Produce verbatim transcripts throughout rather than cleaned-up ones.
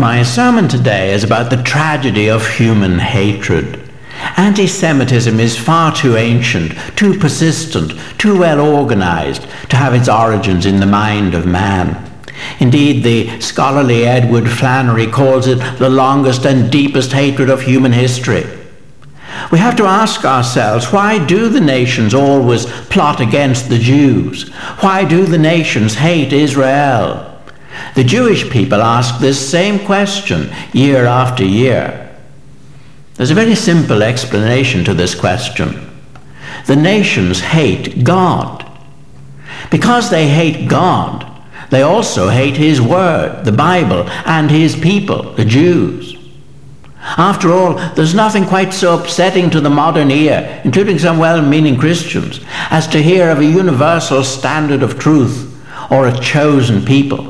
My sermon today is about the tragedy of human hatred. Anti-Semitism is far too ancient, too persistent, too well organized to have its origins in the mind of man. Indeed, the scholarly Edward Flannery calls it the longest and deepest hatred of human history. We have to ask ourselves, why do the nations always plot against the Jews? Why do the nations hate Israel? The Jewish people ask this same question year after year. There's a very simple explanation to this question. The nations hate God. Because they hate God, they also hate His Word, the Bible, and His people, the Jews. After all, there's nothing quite so upsetting to the modern ear, including some well-meaning Christians, as to hear of a universal standard of truth or a chosen people.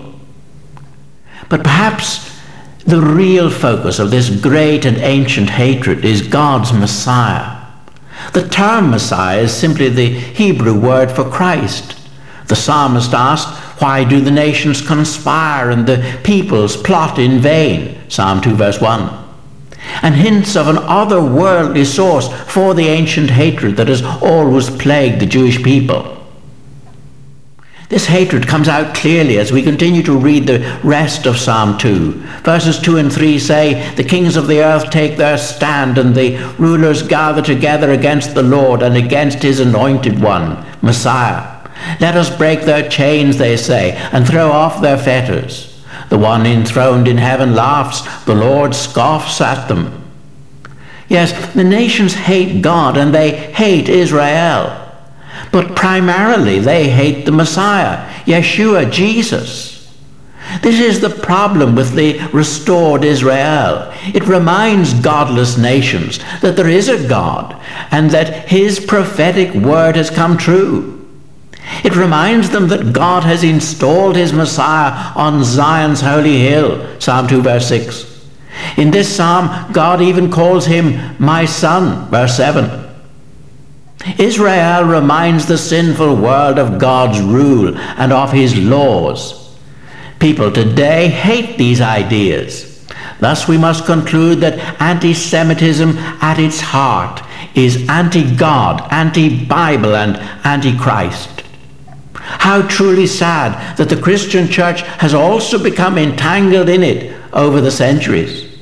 But perhaps the real focus of this great and ancient hatred is God's Messiah. The term Messiah is simply the Hebrew word for Christ. The psalmist asked, why do the nations conspire and the peoples plot in vain? Psalm two verse one. And hints of an otherworldly source for the ancient hatred that has always plagued the Jewish people. This hatred comes out clearly as we continue to read the rest of Psalm two. Verses two and three say, the kings of the earth take their stand, and the rulers gather together against the Lord and against His anointed one, Messiah. Let us break their chains, they say, and throw off their fetters. The one enthroned in heaven laughs, the Lord scoffs at them. Yes, the nations hate God and they hate Israel. But primarily they hate the Messiah, Yeshua, Jesus. This is the problem with the restored Israel. It reminds godless nations that there is a God and that His prophetic word has come true. It reminds them that God has installed His Messiah on Zion's holy hill, Psalm two verse six. In this psalm, God even calls Him my son, verse seven. Israel reminds the sinful world of God's rule and of His laws. People today hate these ideas. Thus we must conclude that anti-Semitism at its heart is anti-God, anti-Bible, and anti-Christ. How truly sad that the Christian church has also become entangled in it over the centuries.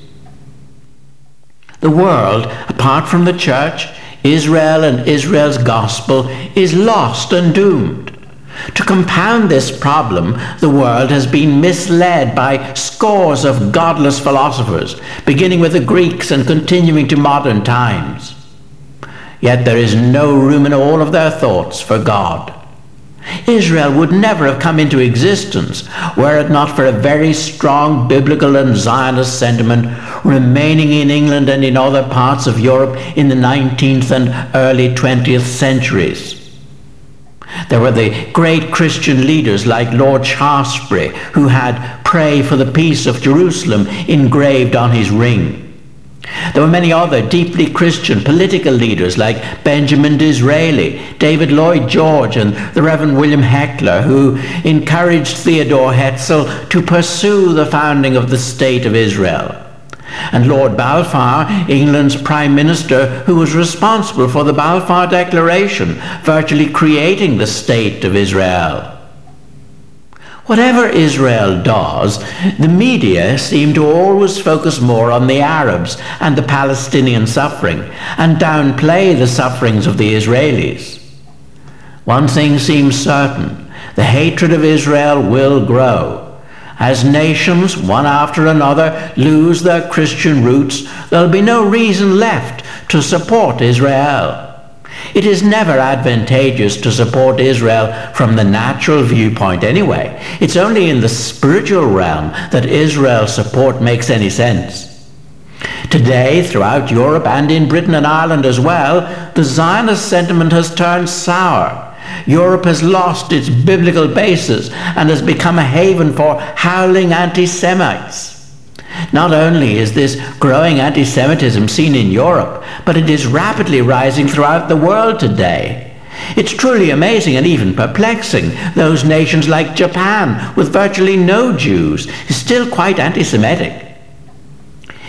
The world, apart from the church, Israel and Israel's gospel, is lost and doomed. To compound this problem, the world has been misled by scores of godless philosophers, beginning with the Greeks and continuing to modern times. Yet there is no room in all of their thoughts for God. Israel would never have come into existence were it not for a very strong biblical and Zionist sentiment remaining in England and in other parts of Europe in the nineteenth and early twentieth centuries. There were the great Christian leaders like Lord Shaftesbury, who had "Pray for the peace of Jerusalem" engraved on his ring. There were many other deeply Christian political leaders like Benjamin Disraeli, David Lloyd George, and the Reverend William Heckler, who encouraged Theodore Herzl to pursue the founding of the State of Israel. And Lord Balfour, England's Prime Minister, who was responsible for the Balfour Declaration, virtually creating the State of Israel. Whatever Israel does, the media seem to always focus more on the Arabs and the Palestinian suffering and downplay the sufferings of the Israelis. One thing seems certain: the hatred of Israel will grow. As nations, one after another, lose their Christian roots, there'll be no reason left to support Israel. It is never advantageous to support Israel from the natural viewpoint anyway. It's only in the spiritual realm that Israel's support makes any sense. Today, throughout Europe and in Britain and Ireland as well, the Zionist sentiment has turned sour. Europe has lost its biblical basis and has become a haven for howling anti-Semites. Not only is this growing anti-Semitism seen in Europe, but it is rapidly rising throughout the world today. It's truly amazing and even perplexing. Those nations like Japan, with virtually no Jews, is still quite anti-Semitic.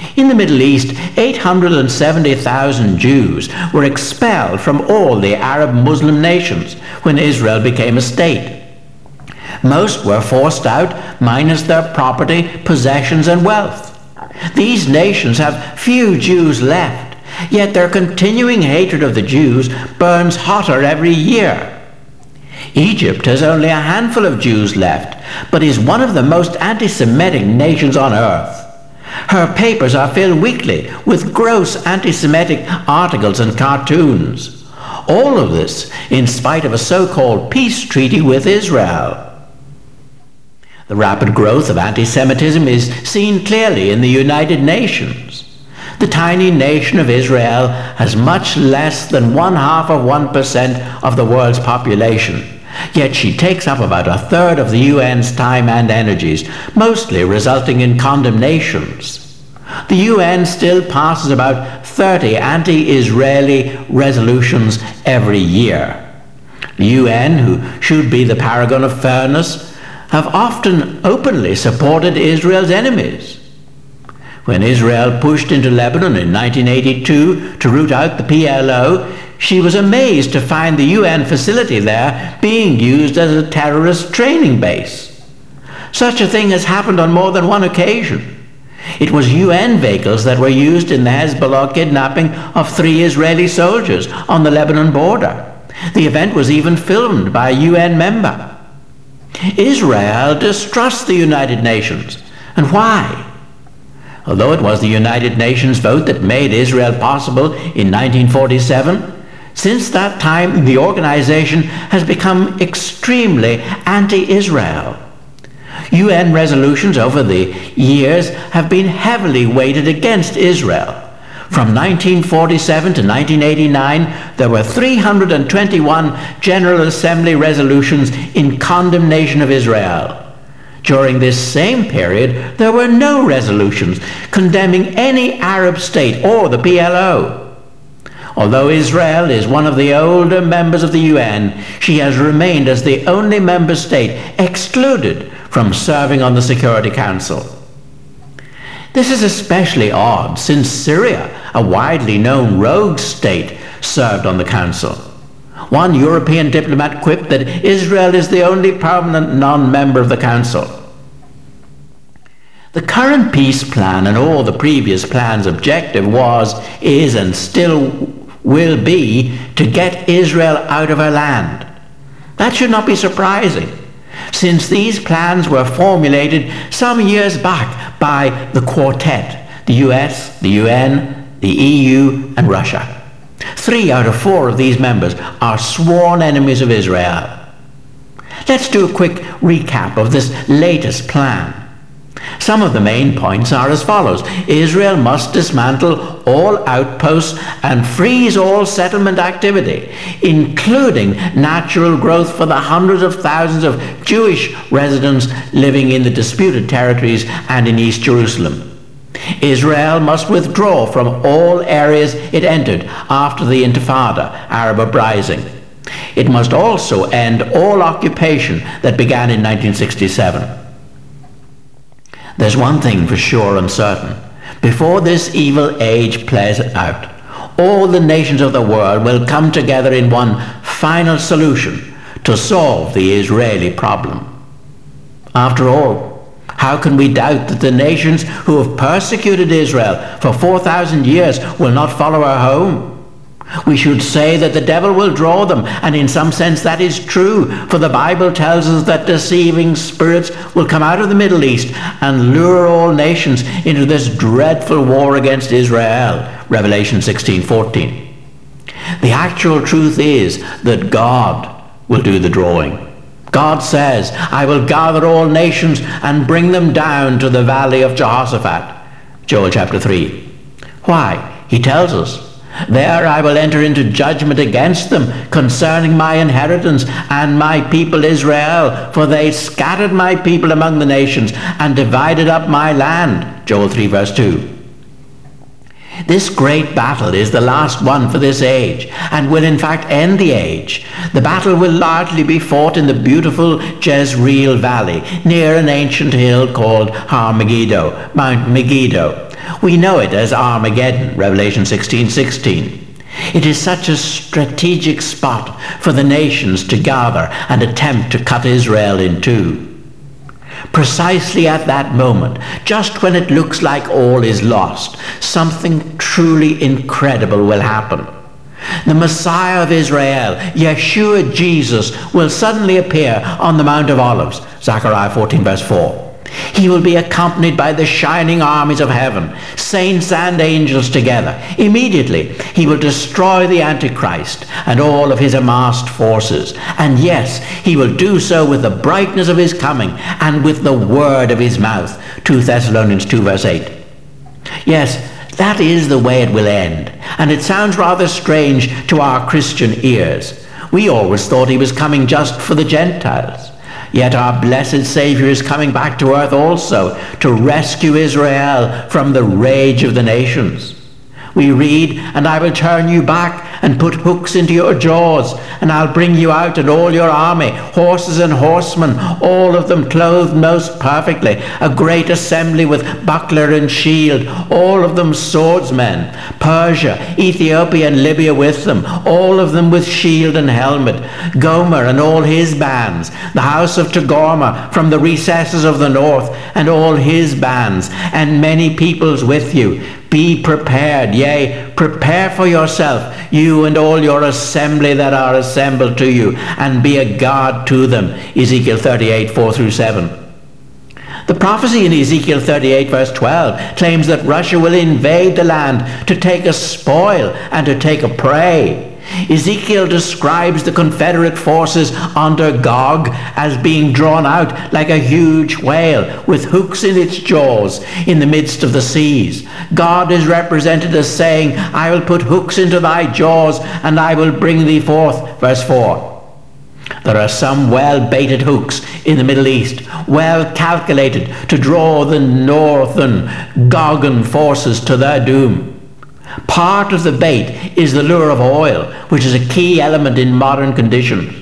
In the Middle East, eight hundred seventy thousand Jews were expelled from all the Arab Muslim nations when Israel became a state. Most were forced out, minus their property, possessions, and wealth. These nations have few Jews left, yet their continuing hatred of the Jews burns hotter every year. Egypt has only a handful of Jews left, but is one of the most anti-Semitic nations on earth. Her papers are filled weekly with gross anti-Semitic articles and cartoons. All of this in spite of a so-called peace treaty with Israel. The rapid growth of anti-Semitism is seen clearly in the United Nations. The tiny nation of Israel has much less than one half of one percent of the world's population, yet she takes up about a third of the U N's time and energies, mostly resulting in condemnations. The U N still passes about thirty anti-Israeli resolutions every year. The U N, who should be the paragon of fairness, have often openly supported Israel's enemies. When Israel pushed into Lebanon in nineteen eighty-two to root out the P L O, she was amazed to find the U N facility there being used as a terrorist training base. Such a thing has happened on more than one occasion. It was U N vehicles that were used in the Hezbollah kidnapping of three Israeli soldiers on the Lebanon border. The event was even filmed by a U N member. Israel distrusts the United Nations. And why? Although it was the United Nations vote that made Israel possible in nineteen forty-seven, since that time the organization has become extremely anti-Israel. U N resolutions over the years have been heavily weighted against Israel. From nineteen forty-seven to nineteen eighty-nine, there were three hundred twenty-one General Assembly resolutions in condemnation of Israel. During this same period, there were no resolutions condemning any Arab state or the P L O. Although Israel is one of the older members of the U N, she has remained as the only member state excluded from serving on the Security Council. This is especially odd since Syria, a widely known rogue state, served on the Council. One European diplomat quipped that Israel is the only permanent non-member of the Council. The current peace plan and all the previous plans' objective was, is, and still will be to get Israel out of her land. That should not be surprising, since these plans were formulated some years back by the Quartet, the U S, the U N, the E U, and Russia. Three out of four of these members are sworn enemies of Israel. Let's do a quick recap of this latest plan. Some of the main points are as follows. Israel must dismantle all outposts and freeze all settlement activity, including natural growth for the hundreds of thousands of Jewish residents living in the disputed territories and in East Jerusalem. Israel must withdraw from all areas it entered after the Intifada, Arab uprising. It must also end all occupation that began in nineteen sixty-seven. There's one thing for sure and certain. Before this evil age plays out, all the nations of the world will come together in one final solution to solve the Israeli problem. After all, how can we doubt that the nations who have persecuted Israel for four thousand years will not follow her home? We should say that the devil will draw them, and in some sense that is true, for the Bible tells us that deceiving spirits will come out of the Middle East and lure all nations into this dreadful war against Israel, Revelation sixteen fourteen. The actual truth is that God will do the drawing. God says, I will gather all nations and bring them down to the valley of Jehoshaphat, Joel chapter three. Why? He tells us, there I will enter into judgment against them concerning my inheritance and my people Israel, for they scattered my people among the nations and divided up my land, Joel three verse two. This great battle is the last one for this age, and will in fact end the age. The battle will largely be fought in the beautiful Jezreel Valley, near an ancient hill called Har Megiddo, Mount Megiddo, We know it as Armageddon, Revelation sixteen sixteen. It is such a strategic spot for the nations to gather and attempt to cut Israel in two. Precisely at that moment, just when it looks like all is lost, something truly incredible will happen. The Messiah of Israel, Yeshua Jesus, will suddenly appear on the Mount of Olives, Zechariah fourteen verse four. He will be accompanied by the shining armies of heaven, saints and angels together. Immediately, he will destroy the Antichrist and all of his amassed forces. And yes, he will do so with the brightness of his coming and with the word of his mouth. Second Thessalonians two verse eight. Yes, that is the way it will end. And it sounds rather strange to our Christian ears. We always thought he was coming just for the Gentiles. Yet our blessed Savior is coming back to earth also to rescue Israel from the rage of the nations. We read, "And I will turn you back and put hooks into your jaws, and I'll bring you out and all your army, horses and horsemen, all of them clothed most perfectly, a great assembly with buckler and shield, all of them swordsmen, Persia, Ethiopia and Libya with them, all of them with shield and helmet, Gomer and all his bands, the house of Togarmah from the recesses of the north, and all his bands, and many peoples with you. Be prepared, yea, prepare for yourself, you and all your assembly that are assembled to you, and be a guard to them." Ezekiel thirty-eight, four through seven. The prophecy in Ezekiel thirty-eight verse twelve claims that Russia will invade the land to take a spoil and to take a prey. Ezekiel describes the Confederate forces under Gog as being drawn out like a huge whale with hooks in its jaws in the midst of the seas. God is represented as saying, "I will put hooks into thy jaws and I will bring thee forth." Verse four. There are some well-baited hooks in the Middle East, well calculated to draw the northern Gogan forces to their doom. Part of the bait is the lure of oil, which is a key element in modern conditions.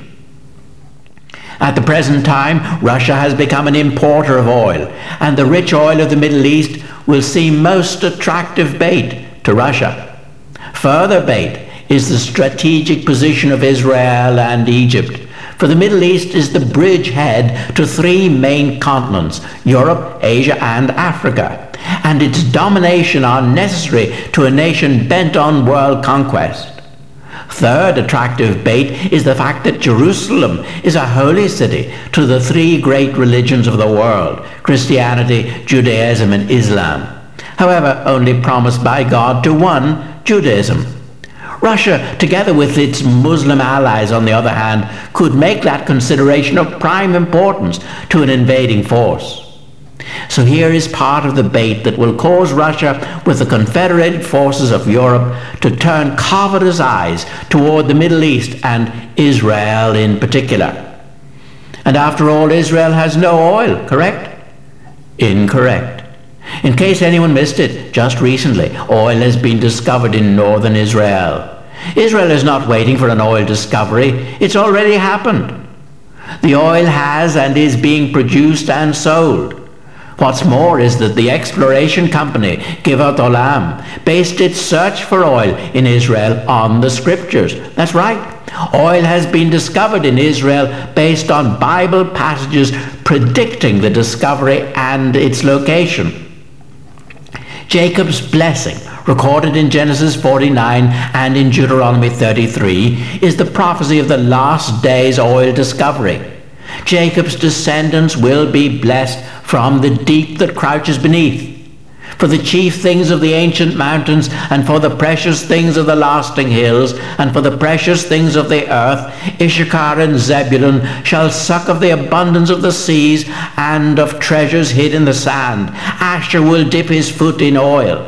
At the present time, Russia has become an importer of oil, and the rich oil of the Middle East will seem most attractive bait to Russia. Further bait is the strategic position of Israel and Egypt. For the Middle East is the bridgehead to three main continents, Europe, Asia, and Africa, and its domination are necessary to a nation bent on world conquest. Third attractive bait is the fact that Jerusalem is a holy city to the three great religions of the world, Christianity, Judaism, and Islam. However, only promised by God to one, Judaism. Russia, together with its Muslim allies, on the other hand, could make that consideration of prime importance to an invading force. So here is part of the bait that will cause Russia, with the confederated forces of Europe, to turn covetous eyes toward the Middle East and Israel in particular. And after all, Israel has no oil, correct? Incorrect. In case anyone missed it, just recently, oil has been discovered in northern Israel. Israel is not waiting for an oil discovery. It's already happened. The oil has and is being produced and sold. What's more is that the exploration company, Givat Olam, based its search for oil in Israel on the scriptures. That's right. Oil has been discovered in Israel based on Bible passages predicting the discovery and its location. Jacob's blessing, recorded in Genesis forty-nine and in Deuteronomy thirty-three, is the prophecy of the last days oil discovery. Jacob's descendants will be blessed from the deep that crouches beneath. For the chief things of the ancient mountains, and for the precious things of the lasting hills, and for the precious things of the earth, Issachar and Zebulun shall suck of the abundance of the seas and of treasures hid in the sand. Asher will dip his foot in oil.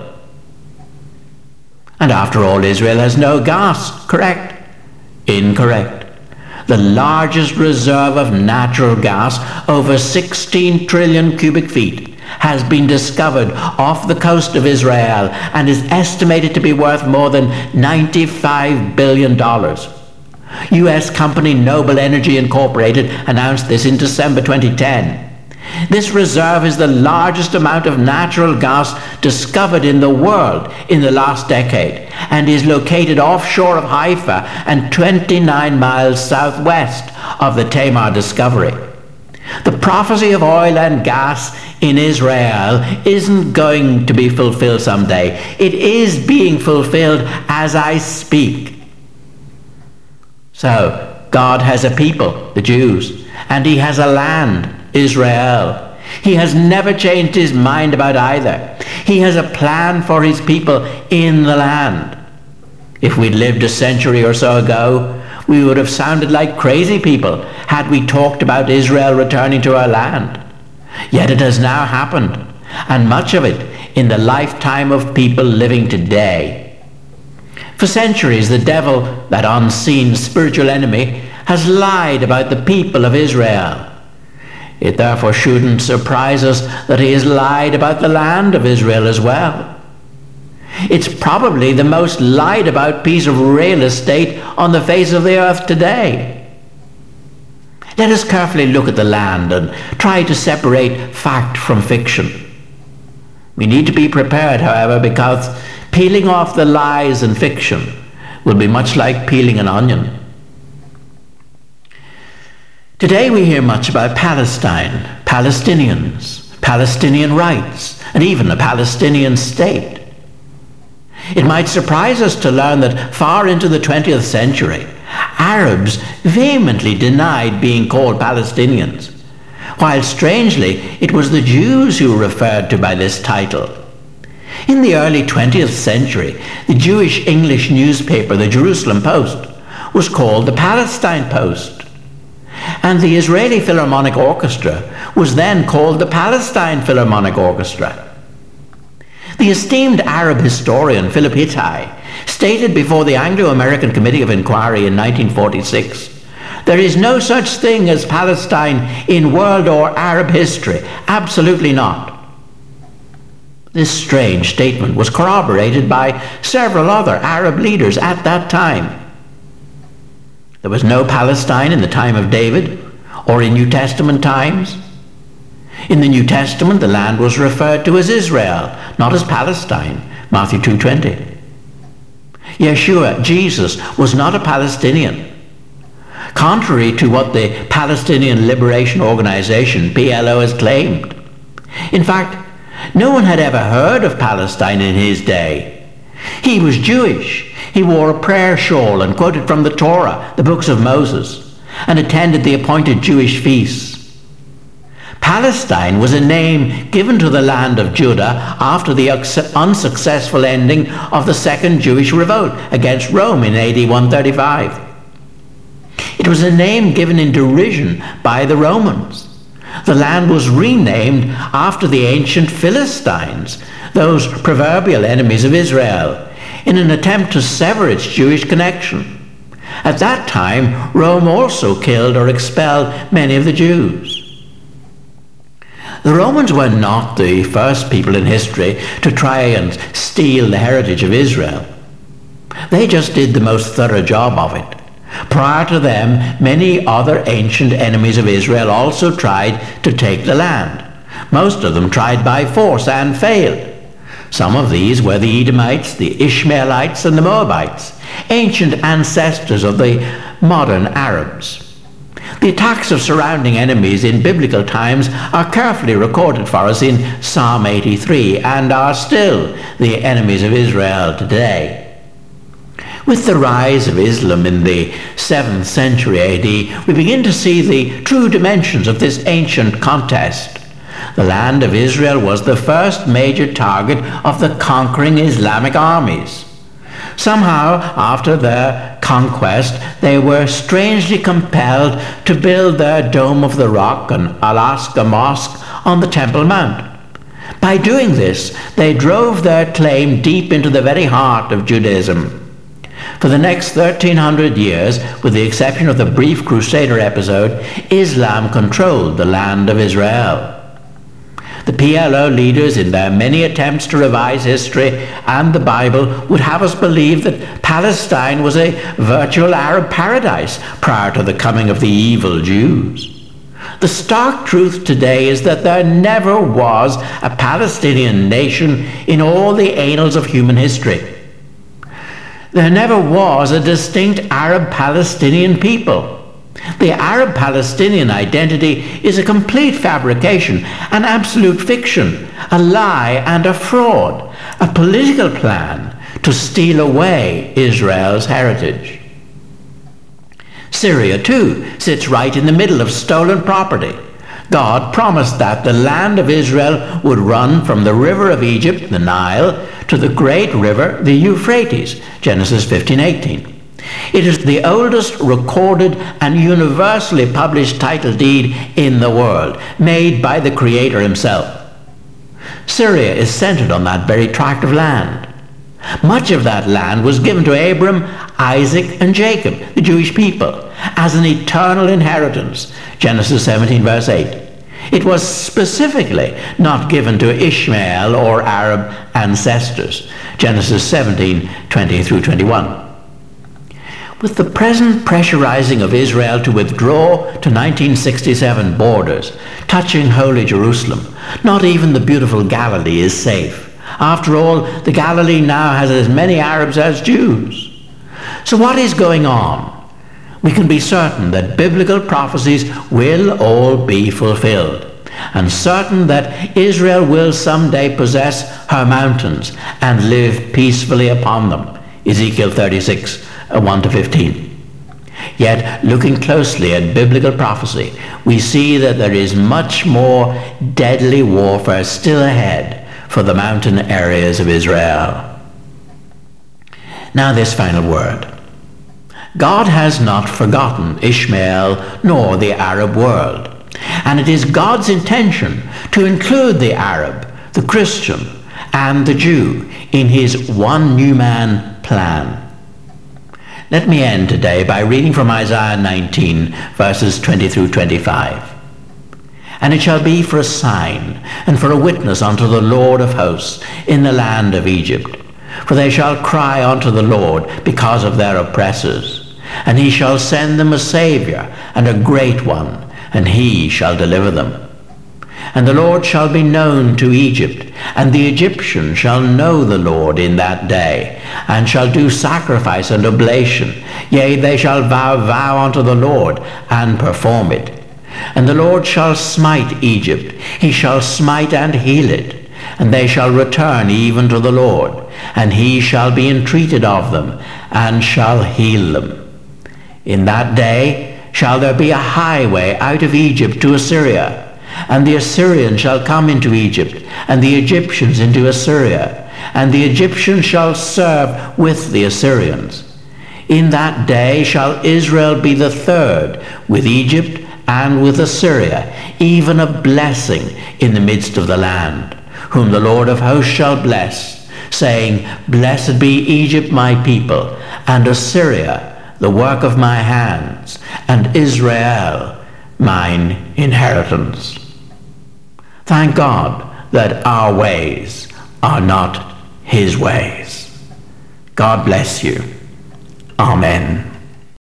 And after all, Israel has no gas, correct? Incorrect. The largest reserve of natural gas, over sixteen trillion cubic feet, has been discovered off the coast of Israel and is estimated to be worth more than ninety-five billion dollars. U S company Noble Energy Incorporated announced this in December twenty ten. This reserve is the largest amount of natural gas discovered in the world in the last decade and is located offshore of Haifa and twenty-nine miles southwest of the Tamar discovery. The prophecy of oil and gas in Israel isn't going to be fulfilled someday. It is being fulfilled as I speak. So, God has a people, the Jews, and he has a land, Israel. He has never changed his mind about either. He has a plan for his people in the land. If we'd lived a century or so ago, we would have sounded like crazy people had we talked about Israel returning to our land. Yet it has now happened, and much of it in the lifetime of people living today. For centuries, the devil, that unseen spiritual enemy, has lied about the people of Israel. It therefore shouldn't surprise us that he has lied about the land of Israel as well. It's probably the most lied about piece of real estate on the face of the earth today. Let us carefully look at the land and try to separate fact from fiction. We need to be prepared, however, because peeling off the lies and fiction will be much like peeling an onion. Today we hear much about Palestine, Palestinians, Palestinian rights, and even a Palestinian state. It might surprise us to learn that far into the twentieth century, Arabs vehemently denied being called Palestinians, while strangely it was the Jews who were referred to by this title. In the early twentieth century, the Jewish English newspaper, the Jerusalem Post, was called the Palestine Post, and the Israeli Philharmonic Orchestra was then called the Palestine Philharmonic Orchestra. The esteemed Arab historian Philip Hittite stated before the Anglo-American Committee of Inquiry in nineteen forty-six, "There is no such thing as Palestine in world or Arab history, absolutely not." This strange statement was corroborated by several other Arab leaders at that time. There was no Palestine in the time of David or in New Testament times. In the New Testament, the land was referred to as Israel, not as Palestine, Matthew two twenty. Yeshua, Jesus, was not a Palestinian. Contrary to what the Palestinian Liberation Organization, P L O, has claimed. In fact, no one had ever heard of Palestine in his day. He was Jewish. He wore a prayer shawl and quoted from the Torah, the books of Moses, and attended the appointed Jewish feasts. Palestine was a name given to the land of Judah after the unsuccessful ending of the Second Jewish Revolt against Rome in A D one thirty-five. It was a name given in derision by the Romans. The land was renamed after the ancient Philistines, those proverbial enemies of Israel, in an attempt to sever its Jewish connection. At that time, Rome also killed or expelled many of the Jews. The Romans were not the first people in history to try and steal the heritage of Israel. They just did the most thorough job of it. Prior to them, many other ancient enemies of Israel also tried to take the land. Most of them tried by force and failed. Some of these were the Edomites, the Ishmaelites, and the Moabites, ancient ancestors of the modern Arabs. The attacks of surrounding enemies in biblical times are carefully recorded for us in Psalm eighty-three and are still the enemies of Israel today. With the rise of Islam in the seventh century A D, we begin to see the true dimensions of this ancient contest. The land of Israel was the first major target of the conquering Islamic armies. Somehow, after their conquest, they were strangely compelled to build their Dome of the Rock and Al-Aqsa Mosque on the Temple Mount. By doing this, they drove their claim deep into the very heart of Judaism. For the next thirteen hundred years, with the exception of the brief Crusader episode, Islam controlled the land of Israel. The P L O leaders, in their many attempts to revise history and the Bible, would have us believe that Palestine was a virtual Arab paradise prior to the coming of the evil Jews. The stark truth today is that there never was a Palestinian nation in all the annals of human history. There never was a distinct Arab-Palestinian people. The Arab-Palestinian identity is a complete fabrication, an absolute fiction, a lie and a fraud, a political plan to steal away Israel's heritage. Syria, too, sits right in the middle of stolen property. God promised that the land of Israel would run from the river of Egypt, the Nile, to the great river, the Euphrates, Genesis fifteen eighteen. It is the oldest recorded and universally published title deed in the world, made by the Creator himself. Syria is centered on that very tract of land. Much of that land was given to Abram, Isaac, and Jacob, the Jewish people, as an eternal inheritance, Genesis seventeen verse eight. It was specifically not given to Ishmael or Arab ancestors, Genesis seventeen twenty through twenty-one. With the present pressurizing of Israel to withdraw to nineteen sixty-seven borders, touching Holy Jerusalem, not even the beautiful Galilee is safe. After all, the Galilee now has as many Arabs as Jews. So what is going on? We can be certain that biblical prophecies will all be fulfilled, and certain that Israel will someday possess her mountains and live peacefully upon them, Ezekiel thirty-six, one to fifteen. Yet, looking closely at biblical prophecy, we see that there is much more deadly warfare still ahead for the mountain areas of Israel. Now this final word. God has not forgotten Ishmael nor the Arab world, and it is God's intention to include the Arab, the Christian, and the Jew in his one new man plan. Let me end today by reading from Isaiah nineteen, verses twenty through twenty-five. And it shall be for a sign, and for a witness unto the Lord of hosts in the land of Egypt. For they shall cry unto the Lord because of their oppressors. And he shall send them a Saviour, and a great one, and he shall deliver them. And the Lord shall be known to Egypt, and the Egyptians shall know the Lord in that day, and shall do sacrifice and oblation. Yea, they shall vow vow unto the Lord, and perform it. And the Lord shall smite Egypt, he shall smite and heal it, and they shall return even to the Lord, and he shall be entreated of them, and shall heal them. In that day shall there be a highway out of Egypt to Assyria, and the Assyrians shall come into Egypt, and the Egyptians into Assyria, and the Egyptians shall serve with the Assyrians. In that day shall Israel be the third, with Egypt and with Assyria, even a blessing in the midst of the land, whom the Lord of hosts shall bless, saying, Blessed be Egypt my people, and Assyria the work of my hands, and Israel mine inheritance. Thank God that our ways are not his ways. God bless you. Amen.